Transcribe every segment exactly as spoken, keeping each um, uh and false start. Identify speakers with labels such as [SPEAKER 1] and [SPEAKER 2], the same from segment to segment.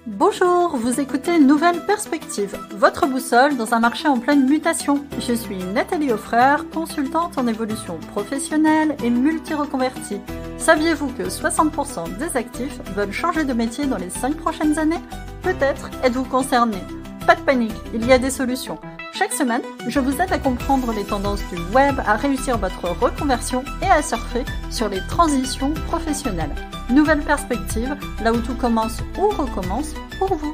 [SPEAKER 1] Bonjour, vous écoutez Nouvelle Perspective, votre boussole dans un marché en pleine mutation. Je suis Nathalie Offrère, consultante en évolution professionnelle et multi-reconvertie. Saviez-vous que soixante pour cent des actifs veulent changer de métier dans les cinq prochaines années? Peut-être êtes-vous concerné. Pas de panique, il y a des solutions. Chaque semaine, je vous aide à comprendre les tendances du web, à réussir votre reconversion et à surfer sur les transitions professionnelles. Nouvelle perspective, là où tout commence ou recommence pour vous.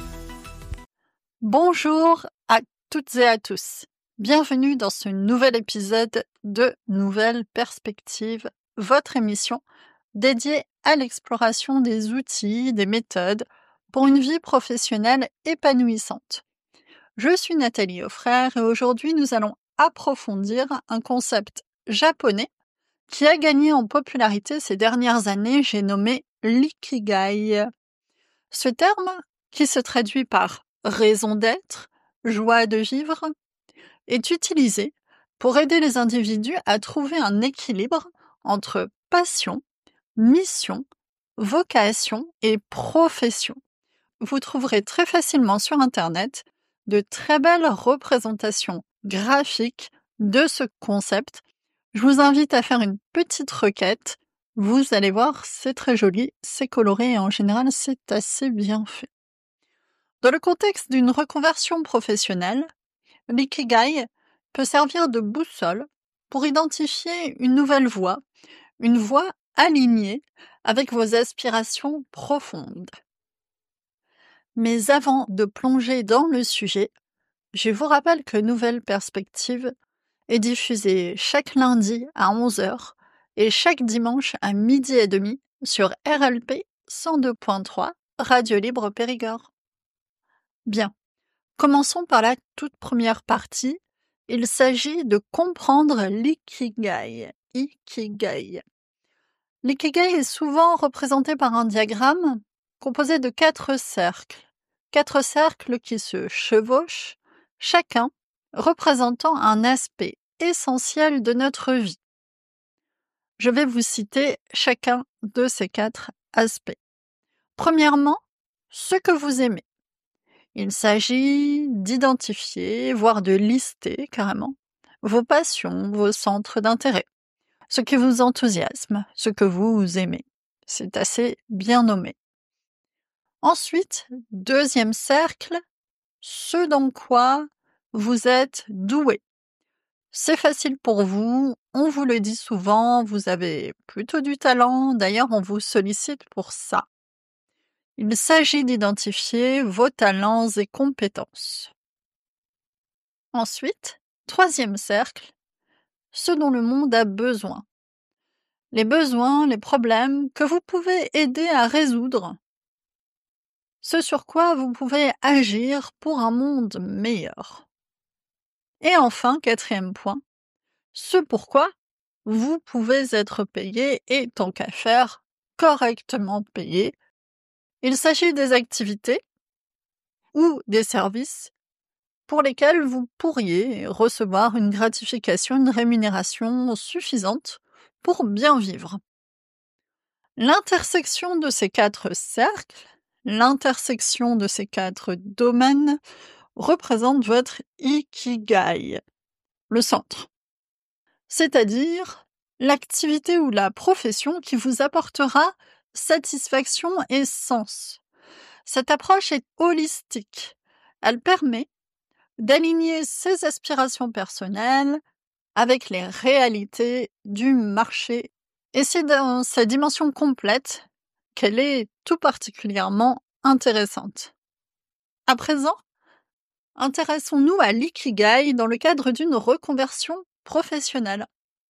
[SPEAKER 1] Bonjour à toutes et à tous. Bienvenue dans ce nouvel épisode de Nouvelle Perspective, votre émission dédiée à l'exploration des outils, des méthodes pour une vie professionnelle épanouissante. Je suis Nathalie Offrère et aujourd'hui nous allons approfondir un concept japonais qui a gagné en popularité ces dernières années, j'ai nommé l'ikigai. Ce terme, qui se traduit par raison d'être, joie de vivre, est utilisé pour aider les individus à trouver un équilibre entre passion, mission, vocation et profession. Vous trouverez très facilement sur Internet de très belles représentations graphiques de ce concept. Je vous invite à faire une petite requête. Vous allez voir, c'est très joli, c'est coloré et en général, c'est assez bien fait. Dans le contexte d'une reconversion professionnelle, l'ikigai peut servir de boussole pour identifier une nouvelle voie, une voie alignée avec vos aspirations profondes. Mais avant de plonger dans le sujet, je vous rappelle que Nouvelle Perspective est diffusée chaque lundi à onze heures et chaque dimanche à midi et demi sur R L P cent deux point trois, Radio Libre Périgord. Bien, commençons par la toute première partie. Il s'agit de comprendre l'ikigai. Ikigai. L'ikigai est souvent représenté par un diagramme composé de quatre cercles. Quatre cercles qui se chevauchent, chacun représentant un aspect essentiel de notre vie. Je vais vous citer chacun de ces quatre aspects. Premièrement, ce que vous aimez. Il s'agit d'identifier, voire de lister carrément, vos passions, vos centres d'intérêt, ce qui vous enthousiasme, ce que vous aimez. C'est assez bien nommé. Ensuite, deuxième cercle, ce dans quoi vous êtes doué. C'est facile pour vous, on vous le dit souvent, vous avez plutôt du talent, d'ailleurs on vous sollicite pour ça. Il s'agit d'identifier vos talents et compétences. Ensuite, troisième cercle, ce dont le monde a besoin. Les besoins, les problèmes que vous pouvez aider à résoudre. Ce sur quoi vous pouvez agir pour un monde meilleur. Et enfin, quatrième point, ce pourquoi vous pouvez être payé et, tant qu'à faire, correctement payé. Il s'agit des activités ou des services pour lesquels vous pourriez recevoir une gratification, une rémunération suffisante pour bien vivre. L'intersection de ces quatre cercles, l'intersection de ces quatre domaines représente votre ikigai, le centre. C'est-à-dire l'activité ou la profession qui vous apportera satisfaction et sens. Cette approche est holistique. Elle permet d'aligner ses aspirations personnelles avec les réalités du marché. Et c'est dans sa dimension complète qu'elle est tout particulièrement intéressante. À présent, intéressons-nous à l'ikigai dans le cadre d'une reconversion professionnelle.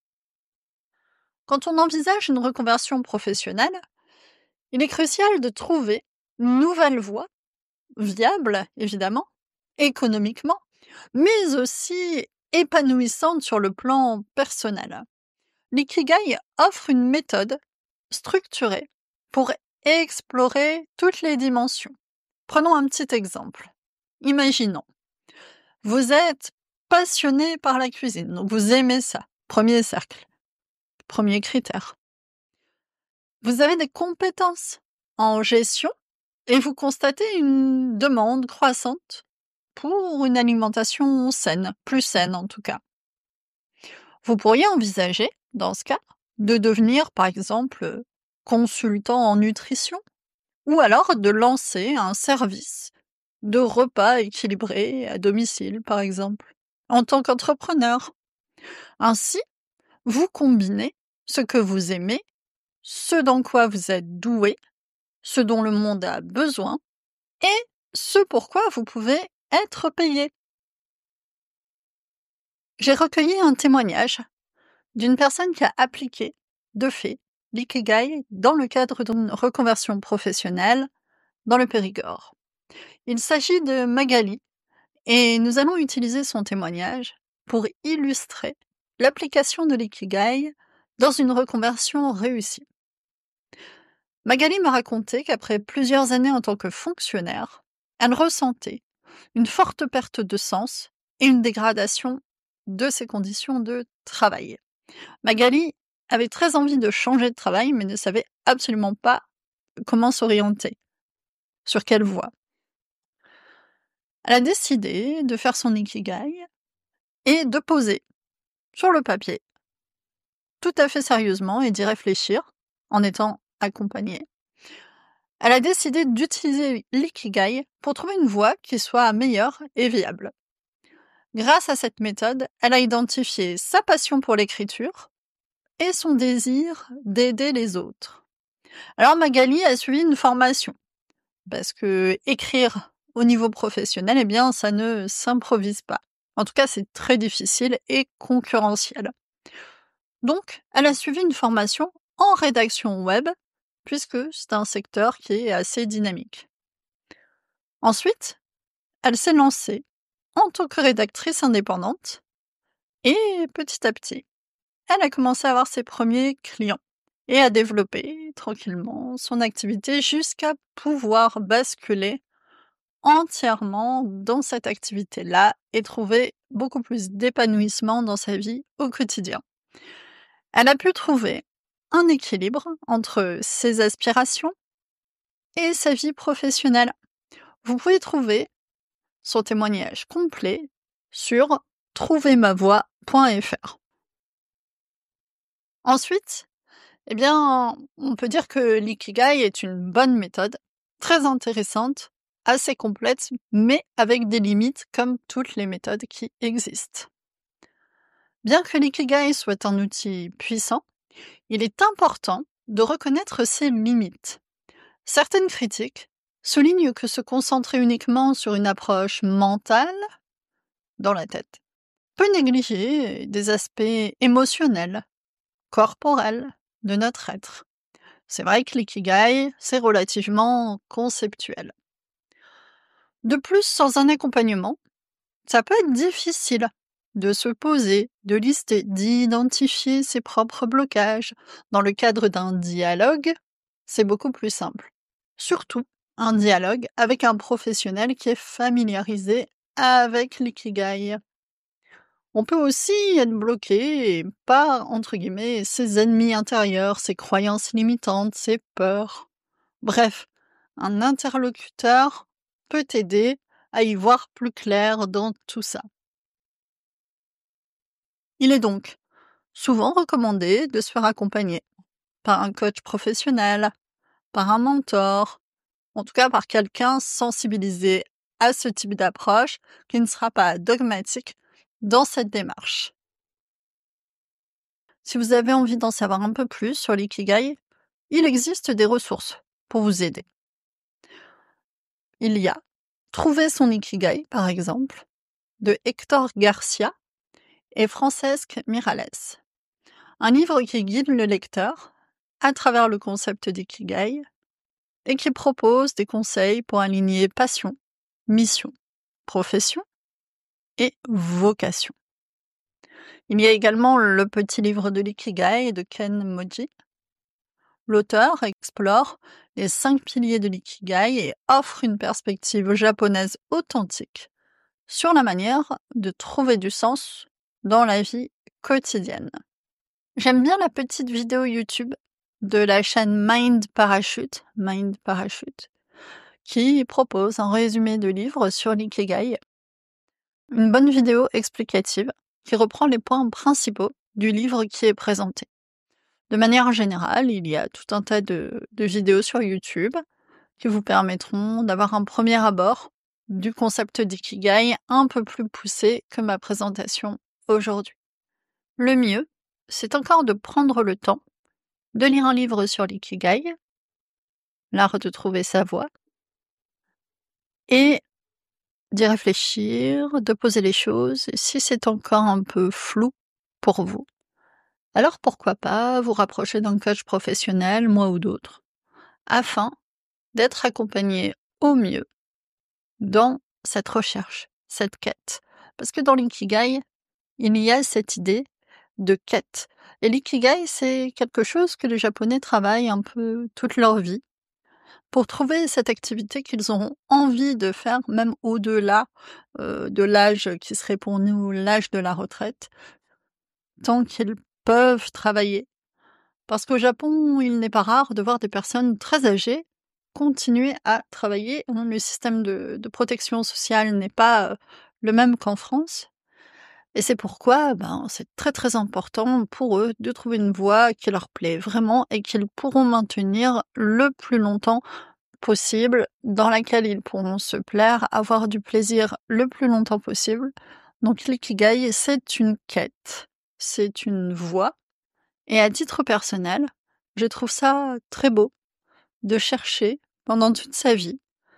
[SPEAKER 1] Quand on envisage une reconversion professionnelle, il est crucial de trouver une nouvelle voie, viable évidemment, économiquement, mais aussi épanouissante sur le plan personnel. L'ikigai offre une méthode structurée pour explorer toutes les dimensions. Prenons un petit exemple. Imaginons, vous êtes passionné par la cuisine, donc vous aimez ça, premier cercle. Premier critère. Vous avez des compétences en gestion et vous constatez une demande croissante pour une alimentation saine, plus saine en tout cas. Vous pourriez envisager, dans ce cas, de devenir par exemple consultant en nutrition ou alors de lancer un service de repas équilibrés à domicile par exemple, en tant qu'entrepreneur. Ainsi, vous combinez ce que vous aimez, ce dans quoi vous êtes doué, ce dont le monde a besoin et ce pourquoi vous pouvez être payé. J'ai recueilli un témoignage d'une personne qui a appliqué, de fait, l'ikigai dans le cadre d'une reconversion professionnelle dans le Périgord. Il s'agit de Magali et nous allons utiliser son témoignage pour illustrer l'application de l'ikigai dans une reconversion réussie. Magali m'a raconté qu'après plusieurs années en tant que fonctionnaire, elle ressentait une forte perte de sens et une dégradation de ses conditions de travail. Magali avait très envie de changer de travail, mais ne savait absolument pas comment s'orienter, sur quelle voie. Elle a décidé de faire son ikigai et de poser sur le papier, tout à fait sérieusement, et d'y réfléchir en étant accompagnée. Elle a décidé d'utiliser l'ikigai pour trouver une voie qui soit meilleure et viable. Grâce à cette méthode, elle a identifié sa passion pour l'écriture et son désir d'aider les autres. Alors Magali a suivi une formation, parce que écrire au niveau professionnel, eh bien, ça ne s'improvise pas. En tout cas, c'est très difficile et concurrentiel. Donc, elle a suivi une formation en rédaction web, puisque c'est un secteur qui est assez dynamique. Ensuite, elle s'est lancée en tant que rédactrice indépendante, et petit à petit, elle a commencé à avoir ses premiers clients et à développer tranquillement son activité jusqu'à pouvoir basculer entièrement dans cette activité-là et trouver beaucoup plus d'épanouissement dans sa vie au quotidien. Elle a pu trouver un équilibre entre ses aspirations et sa vie professionnelle. Vous pouvez trouver son témoignage complet sur trouver ma voie point f r. Ensuite, eh bien, on peut dire que l'ikigai est une bonne méthode, très intéressante, assez complète, mais avec des limites comme toutes les méthodes qui existent. Bien que l'ikigai soit un outil puissant, il est important de reconnaître ses limites. Certaines critiques soulignent que se concentrer uniquement sur une approche mentale, dans la tête, peut négliger des aspects émotionnels, corporels de notre être. C'est vrai que l'ikigai, c'est relativement conceptuel. De plus, sans un accompagnement, ça peut être difficile de se poser, de lister, d'identifier ses propres blocages. Dans le cadre d'un dialogue, c'est beaucoup plus simple. Surtout, un dialogue avec un professionnel qui est familiarisé avec l'ikigai. On peut aussi être bloqué par, entre guillemets, ses ennemis intérieurs, ses croyances limitantes, ses peurs. Bref, un interlocuteur peut t'aider à y voir plus clair dans tout ça. Il est donc souvent recommandé de se faire accompagner par un coach professionnel, par un mentor, en tout cas par quelqu'un sensibilisé à ce type d'approche qui ne sera pas dogmatique dans cette démarche. Si vous avez envie d'en savoir un peu plus sur l'ikigai, il existe des ressources pour vous aider. Il y a Trouver son ikigai, par exemple, de Hector Garcia et Francesc Miralles. Un livre qui guide le lecteur à travers le concept d'ikigai et qui propose des conseils pour aligner passion, mission, profession et vocation. Il y a également le petit livre de l'ikigai de Ken Moji. L'auteur explore les cinq piliers de l'ikigai et offre une perspective japonaise authentique sur la manière de trouver du sens dans la vie quotidienne. J'aime bien la petite vidéo YouTube de la chaîne Mind Parachute, Mind Parachute, qui propose un résumé de livre sur l'ikigai. Une bonne vidéo explicative qui reprend les points principaux du livre qui est présenté. De manière générale, il y a tout un tas de, de vidéos sur YouTube qui vous permettront d'avoir un premier abord du concept d'ikigai un peu plus poussé que ma présentation aujourd'hui. Le mieux, c'est encore de prendre le temps de lire un livre sur l'ikigai, l'art de trouver sa voie, et d'y réfléchir, de poser les choses. Et si c'est encore un peu flou pour vous, alors pourquoi pas vous rapprocher d'un coach professionnel, moi ou d'autres, afin d'être accompagné au mieux dans cette recherche, cette quête. Parce que dans l'ikigai, il y a cette idée de quête. Et l'ikigai, c'est quelque chose que les Japonais travaillent un peu toute leur vie pour trouver cette activité qu'ils auront envie de faire, même au-delà euh, de l'âge qui serait pour nous l'âge de la retraite, tant qu'ils peuvent travailler. Parce qu'au Japon, il n'est pas rare de voir des personnes très âgées continuer à travailler. Le système de, de protection sociale n'est pas euh, le même qu'en France. Et c'est pourquoi ben, c'est très très important pour eux de trouver une voie qui leur plaît vraiment et qu'ils pourront maintenir le plus longtemps possible, dans laquelle ils pourront se plaire, avoir du plaisir le plus longtemps possible. Donc l'ikigai, c'est une quête, c'est une voie. Et à titre personnel, je trouve ça très beau de chercher pendant toute sa vie,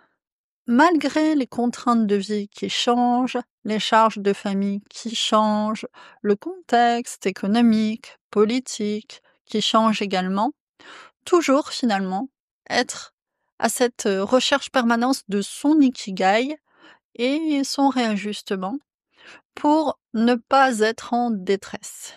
[SPEAKER 1] malgré les contraintes de vie qui changent, les charges de famille qui changent, le contexte économique, politique qui change également, toujours finalement être à cette recherche permanente de son ikigai et son réajustement pour ne pas être en détresse.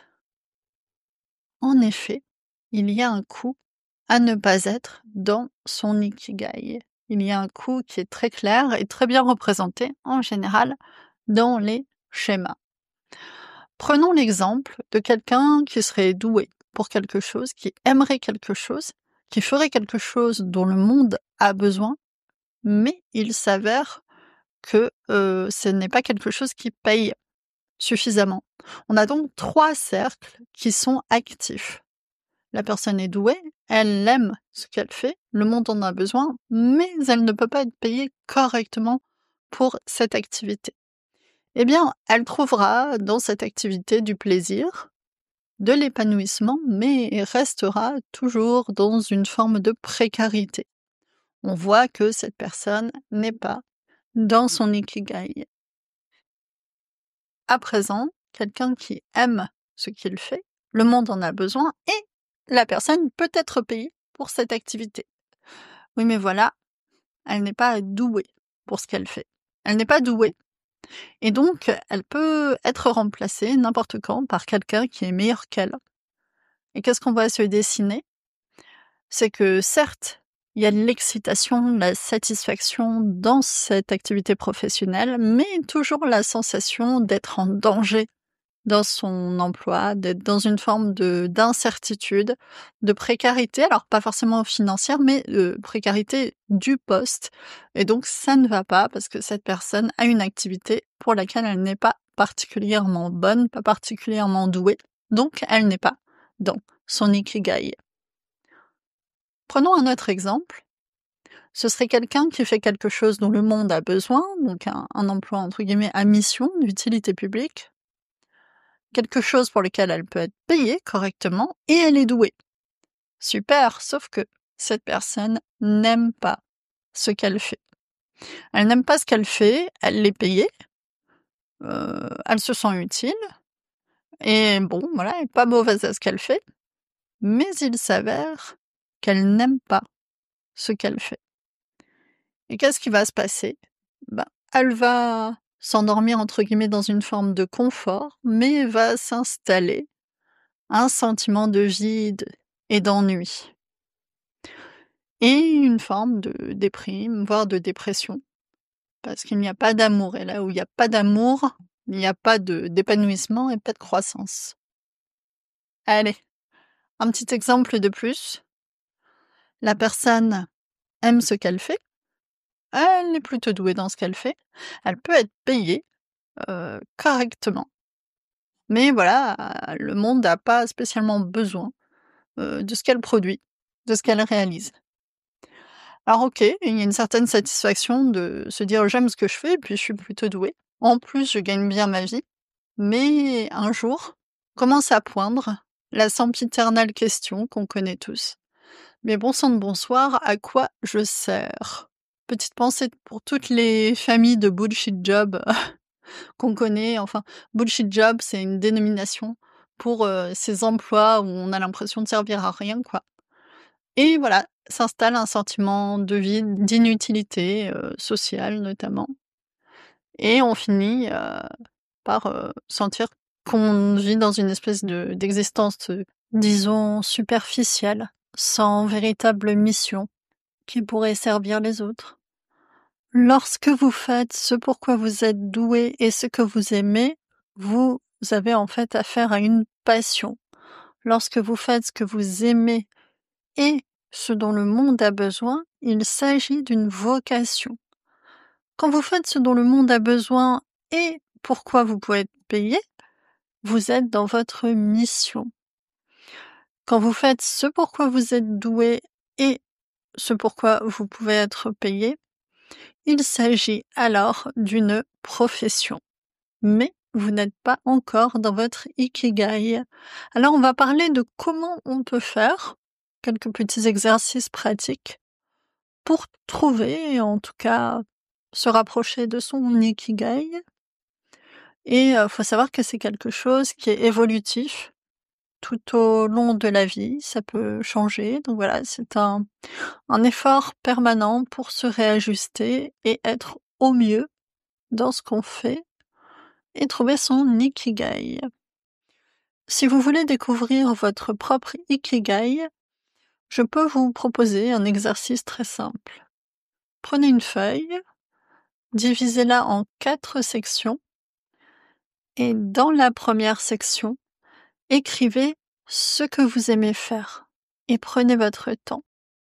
[SPEAKER 1] En effet, il y a un coût à ne pas être dans son ikigai. Il y a un coût qui est très clair et très bien représenté en général dans les schémas. Prenons l'exemple de quelqu'un qui serait doué pour quelque chose, qui aimerait quelque chose, qui ferait quelque chose dont le monde a besoin, mais il s'avère que euh, ce n'est pas quelque chose qui paye suffisamment. On a donc trois cercles qui sont actifs. La personne est douée, elle aime ce qu'elle fait, le monde en a besoin, mais elle ne peut pas être payée correctement pour cette activité. Eh bien, elle trouvera dans cette activité du plaisir, de l'épanouissement, mais restera toujours dans une forme de précarité. On voit que cette personne n'est pas dans son ikigai. À présent, quelqu'un qui aime ce qu'il fait, le monde en a besoin et la personne peut être payée pour cette activité. Oui, mais voilà, elle n'est pas douée pour ce qu'elle fait. Elle n'est pas douée. Et donc, elle peut être remplacée n'importe quand par quelqu'un qui est meilleur qu'elle. Et qu'est-ce qu'on va se dessiner? C'est que certes, il y a de l'excitation, de la satisfaction dans cette activité professionnelle, mais toujours la sensation d'être en danger dans son emploi, d'être dans une forme de d'incertitude, de précarité, alors pas forcément financière, mais de précarité du poste. Et donc ça ne va pas parce que cette personne a une activité pour laquelle elle n'est pas particulièrement bonne, pas particulièrement douée, donc elle n'est pas dans son ikigai. Prenons un autre exemple. Ce serait quelqu'un qui fait quelque chose dont le monde a besoin, donc un, un emploi entre guillemets à mission, d'utilité publique, quelque chose pour lequel elle peut être payée correctement et elle est douée. Super, sauf que cette personne n'aime pas ce qu'elle fait. Elle n'aime pas ce qu'elle fait, elle l'est payée, euh, elle se sent utile, et bon, voilà, elle n'est pas mauvaise à ce qu'elle fait, mais il s'avère qu'elle n'aime pas ce qu'elle fait. Et qu'est-ce qui va se passer? Ben, elle va s'endormir entre guillemets dans une forme de confort, mais va s'installer un sentiment de vide et d'ennui. Et une forme de déprime, voire de dépression. Parce qu'il n'y a pas d'amour. Et là où il n'y a pas d'amour, il n'y a pas de, d'épanouissement et pas de croissance. Allez, un petit exemple de plus. La personne aime ce qu'elle fait, elle est plutôt douée dans ce qu'elle fait. Elle peut être payée, heu, correctement. Mais voilà, heu, le monde n'a pas spécialement besoin, heu, de ce qu'elle produit, de ce qu'elle réalise. Alors OK, il y a une certaine satisfaction de se dire: «J'aime ce que je fais et puis je suis plutôt douée. En plus, je gagne bien ma vie». Mais un jour, commence à poindre la sempiternelle question qu'on connaît tous: «Mais bon sang de bonsoir, à quoi je sers?» Petite pensée pour toutes les familles de bullshit job qu'on connaît. Enfin, bullshit job, c'est une dénomination pour, heu, ces emplois où on a l'impression de servir à rien, quoi. Et voilà, s'installe un sentiment de vide, d'inutilité, heu, sociale notamment. Et on finit, heu, par, heu, sentir qu'on vit dans une espèce de d'existence, heu, disons superficielle, sans véritable mission qui pourrait servir les autres. Lorsque vous faites ce pour quoi vous êtes doué et ce que vous aimez, vous avez en fait affaire à une passion. Lorsque vous faites ce que vous aimez et ce dont le monde a besoin, il s'agit d'une vocation. Quand vous faites ce dont le monde a besoin et pourquoi vous pouvez être payé, vous êtes dans votre mission. Quand vous faites ce pourquoi vous êtes doué et ce pourquoi vous pouvez être payé, il s'agit alors d'une profession. Mais vous n'êtes pas encore dans votre ikigai. Alors on va parler de comment on peut faire, quelques petits exercices pratiques, pour trouver, en tout cas se rapprocher de son ikigai. Et il faut savoir que c'est quelque chose qui est évolutif tout au long de la vie, ça peut changer. Donc voilà, c'est un, un effort permanent pour se réajuster et être au mieux dans ce qu'on fait et trouver son ikigai. Si vous voulez découvrir votre propre ikigai, je peux vous proposer un exercice très simple. Prenez une feuille, divisez-la en quatre sections et dans la première section, écrivez ce que vous aimez faire et prenez votre temps.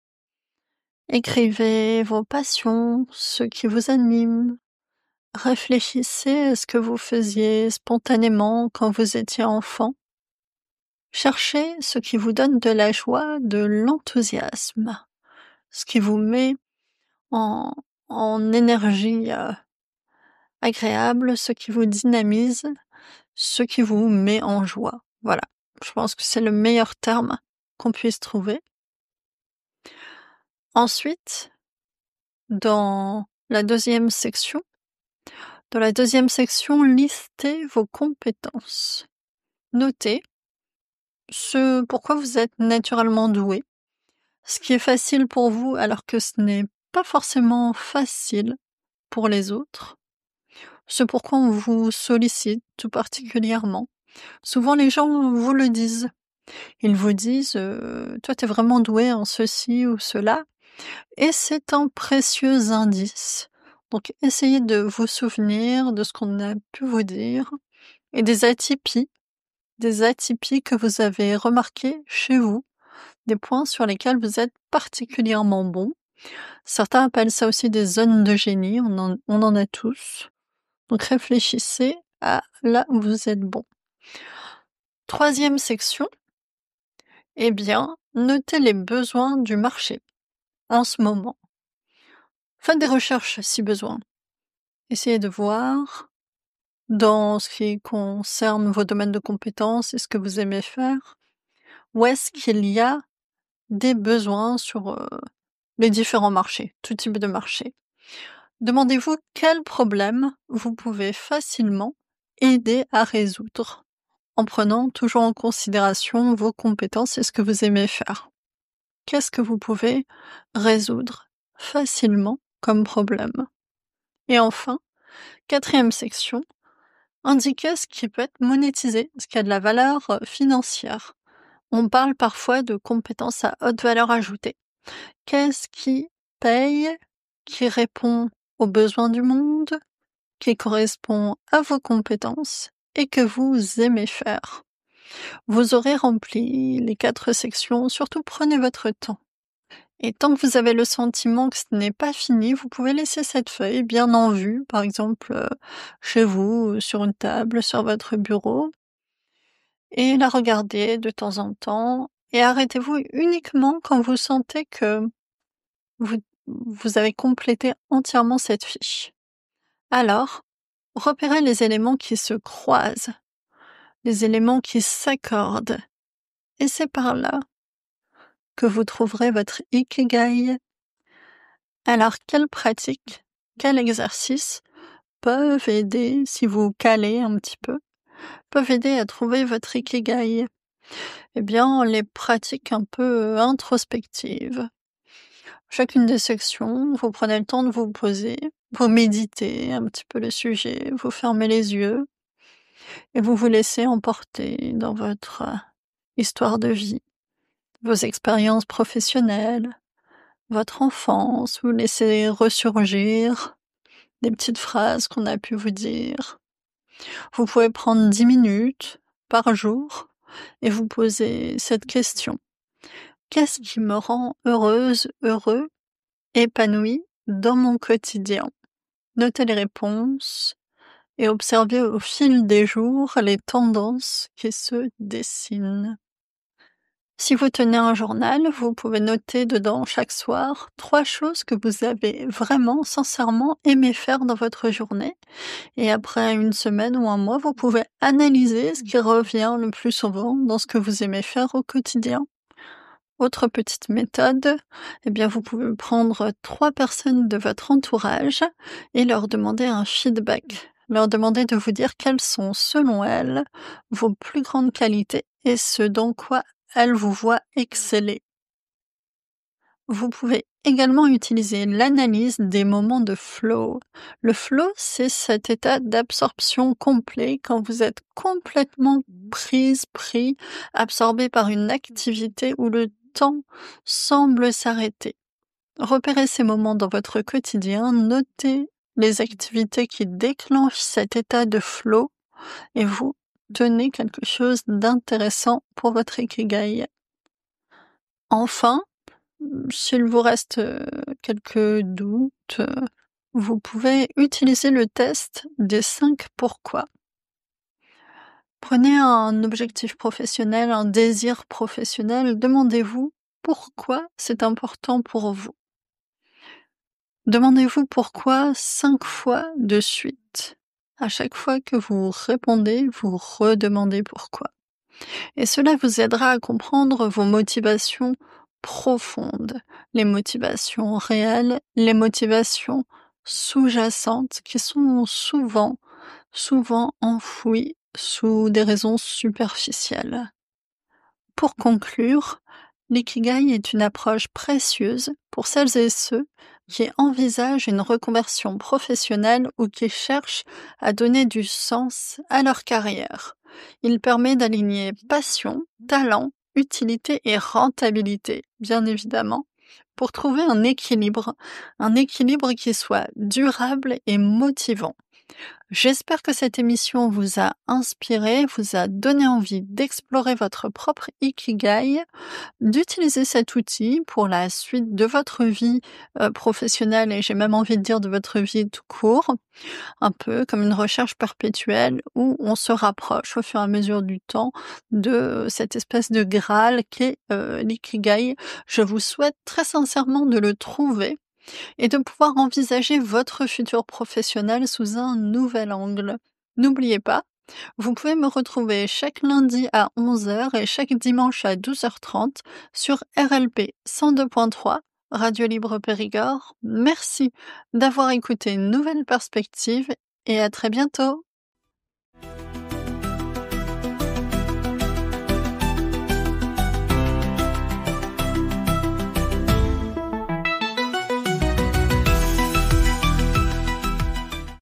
[SPEAKER 1] Écrivez vos passions, ce qui vous anime. Réfléchissez à ce que vous faisiez spontanément quand vous étiez enfant. Cherchez ce qui vous donne de la joie, de l'enthousiasme, ce qui vous met en, en énergie euh, agréable, ce qui vous dynamise, ce qui vous met en joie. Voilà, je pense que c'est le meilleur terme qu'on puisse trouver. Ensuite, dans la deuxième section, dans la deuxième section, listez vos compétences. Notez ce pourquoi vous êtes naturellement doué, ce qui est facile pour vous alors que ce n'est pas forcément facile pour les autres, ce pourquoi on vous sollicite tout particulièrement. Souvent les gens vous le disent. Ils vous disent euh, « toi t'es vraiment doué en ceci ou cela » et c'est un précieux indice. Donc essayez de vous souvenir de ce qu'on a pu vous dire et des atypies, des atypies que vous avez remarquées chez vous, des points sur lesquels vous êtes particulièrement bon. Certains appellent ça aussi des zones de génie, on en, on en a tous. Donc réfléchissez à là où vous êtes bon. Troisième section, eh bien, notez les besoins du marché en ce moment. Faites des recherches si besoin. Essayez de voir dans ce qui concerne vos domaines de compétences et ce que vous aimez faire, où est-ce qu'il y a des besoins sur euh, les différents marchés, tout type de marché. Demandez-vous quel problème vous pouvez facilement aider à résoudre, en prenant toujours en considération vos compétences et ce que vous aimez faire. Qu'est-ce que vous pouvez résoudre facilement comme problème? Et enfin, quatrième section, indiquez ce qui peut être monétisé, ce qui a de la valeur financière. On parle parfois de compétences à haute valeur ajoutée. Qu'est-ce qui paye, qui répond aux besoins du monde, qui correspond à vos compétences et que vous aimez faire? Vous aurez rempli les quatre sections, surtout prenez votre temps Et tant que vous avez le sentiment que ce n'est pas fini, vous pouvez laisser cette feuille bien en vue, par exemple euh, chez vous, euh, sur une table, sur votre bureau, et la regarder de temps en temps. Et arrêtez-vous uniquement quand vous sentez que vous, vous avez complété entièrement cette fiche. Alors, repérez les éléments qui se croisent, les éléments qui s'accordent. Et c'est par là que vous trouverez votre ikigai. Alors, quelles pratiques, quels exercices peuvent aider, si vous calez un petit peu, peuvent aider à trouver votre ikigai? Eh bien, les pratiques un peu introspectives. Chacune des sections, vous prenez le temps de vous poser, vous méditez un petit peu le sujet, vous fermez les yeux et vous vous laissez emporter dans votre euh, histoire de vie, vos expériences professionnelles, votre enfance, vous laissez ressurgir des petites phrases qu'on a pu vous dire. Vous pouvez prendre dix minutes par jour et vous poser cette question. Qu'est-ce qui me rend heureuse, heureux, épanouie dans mon quotidien? Notez les réponses et observez au fil des jours les tendances qui se dessinent. Si vous tenez un journal, vous pouvez noter dedans chaque soir trois choses que vous avez vraiment, sincèrement aimé faire dans votre journée. Et après une semaine ou un mois, vous pouvez analyser ce qui revient le plus souvent dans ce que vous aimez faire au quotidien. Autre petite méthode, eh bien vous pouvez prendre trois personnes de votre entourage et leur demander un feedback. Leur demander de vous dire quelles sont, selon elles, vos plus grandes qualités et ce dans quoi elles vous voient exceller. Vous pouvez également utiliser l'analyse des moments de flow. Le flow, c'est cet état d'absorption complet quand vous êtes complètement prise, pris, absorbé par une activité où le temps semble s'arrêter. Repérez ces moments dans votre quotidien, notez les activités qui déclenchent cet état de flow et vous tenez quelque chose d'intéressant pour votre ikigai. Enfin, s'il vous reste euh, quelques doutes, euh, vous pouvez utiliser le test des cinq pourquoi. Prenez un objectif professionnel, un désir professionnel, demandez-vous pourquoi c'est important pour vous. Demandez-vous pourquoi cinq fois de suite. À chaque fois que vous répondez, vous redemandez pourquoi. Et cela vous aidera à comprendre vos motivations profondes, les motivations réelles, les motivations sous-jacentes qui sont souvent, souvent enfouies sous des raisons superficielles. Pour conclure, l'ikigai est une approche précieuse pour celles et ceux qui envisagent une reconversion professionnelle ou qui cherchent à donner du sens à leur carrière. Il permet d'aligner passion, talent, utilité et rentabilité, bien évidemment, pour trouver un équilibre, un équilibre qui soit durable et motivant. J'espère que cette émission vous a inspiré, vous a donné envie d'explorer votre propre ikigai, d'utiliser cet outil pour la suite de votre vie euh, professionnelle et j'ai même envie de dire de votre vie tout court, un peu comme une recherche perpétuelle où on se rapproche au fur et à mesure du temps de cette espèce de Graal qu'est euh, l'ikigai. Je vous souhaite très sincèrement de le trouver et de pouvoir envisager votre futur professionnel sous un nouvel angle. N'oubliez pas, vous pouvez me retrouver chaque lundi à onze heures et chaque dimanche à douze heures trente sur R L P cent deux point trois, Radio Libre Périgord. Merci d'avoir écouté Nouvelle Perspective et à très bientôt.